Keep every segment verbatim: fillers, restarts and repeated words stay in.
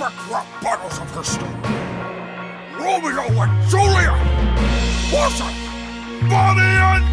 backdrop bottles of her story. Romeo and Juliet versus Bonnie and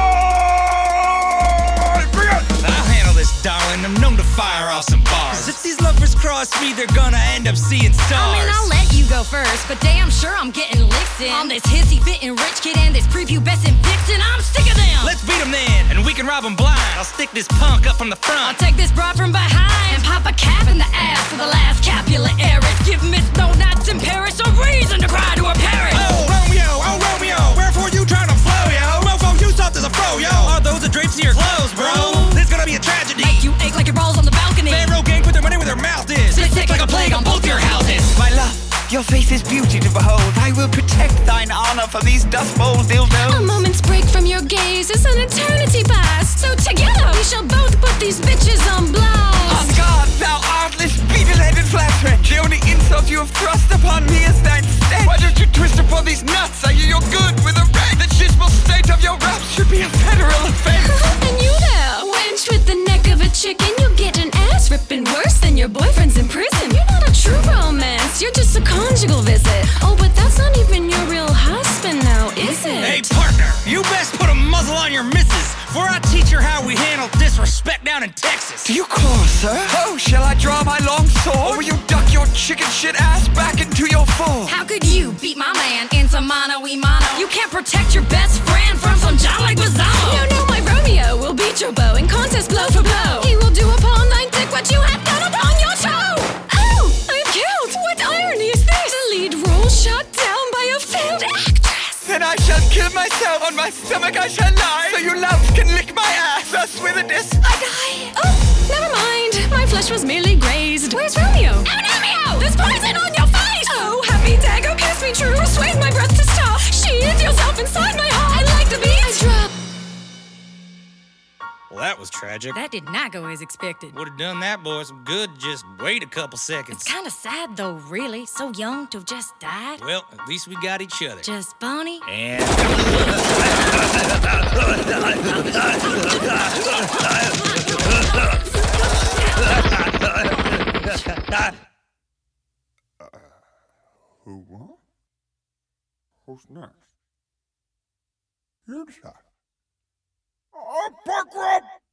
Clyde! Begin! I'll handle this, darling. I'm known to fire off some bars. 'Cause if these lovers cross me, they're gonna end up seeing stars. I mean, I'll let you go first, but damn sure I'm getting licked in. On this hissy-fitting rich kid and this prepubescent vixen, I'm sick of them. Let's beat them then, and we can rob them blind. I'll stick this punk up from the front. I'll take this broad from behind and pop a cap in the ass for the last Capulet heiress. Give Miss No Nuts in Paris a reason to cry to her parents. Oh, Romeo, oh, Romeo, wherefore you trying to flow, yo? Mofo, you soft as a fro, yo. Are those the drapes to your clothes, bro? This is gonna be a tragedy. Make you ache like your balls on the balcony. Pharaoh gang put their money where their mouth is. Spit sick like a plague on both your houses. My love, your face is beauty to behold. I will protect thine honor from these dust bowl dildos. A moment's break from your gaze is an eternity past. So together we shall both put these bitches on blast. On guard, thou artless, beetle-headed flatwreck. The only insult you have thrust upon me is thine stench. Why don't you twist upon these nuts? I hear you're good with a wrench. The chismal state of your raps should be a federal offense. And you there, wench with the neck of a chicken, you get an ass ripping worse than your boyfriend's in prison. You're not a true romance, you're just a conjugal visit. Oh, but that's not even your real husband now, is it? Hey, partner, you best put a muzzle on your missus, for I teach her how we handle disrespect down in Texas. Do you call, sir? Oh, shall I draw my long sword? Or will you duck your chicken shit ass back into your fold? How could you beat my man into mano y mano? You can't protect your best friend from some John like Mazzano. No, no, my Romeo will beat your bow in contest blow for blow. He will do upon thy dick what you have done upon your toe. Oh, I'm killed. What irony is this? The lead role shot down by a failed actress. Then I shall kill myself. On my stomach I shall lie, so you love can lick my ass. Thus with a diss I die. Oh, never mind. My flesh was merely grazed. Where's Romeo? Oh, Romeo! There's poison on your face! Oh, happy dagger, kiss me true. Sway my breath to stop. Shield yourself inside my heart. I like the beat. I drop. Well, that was tragic. That did not go as expected. Would have done that boy some good. Just wait a couple seconds. It's kind of sad, though, really. So young to have just died. Well, at least we got each other. Just Bonnie. And Who won? Who's next? You decide. Oh, backdrop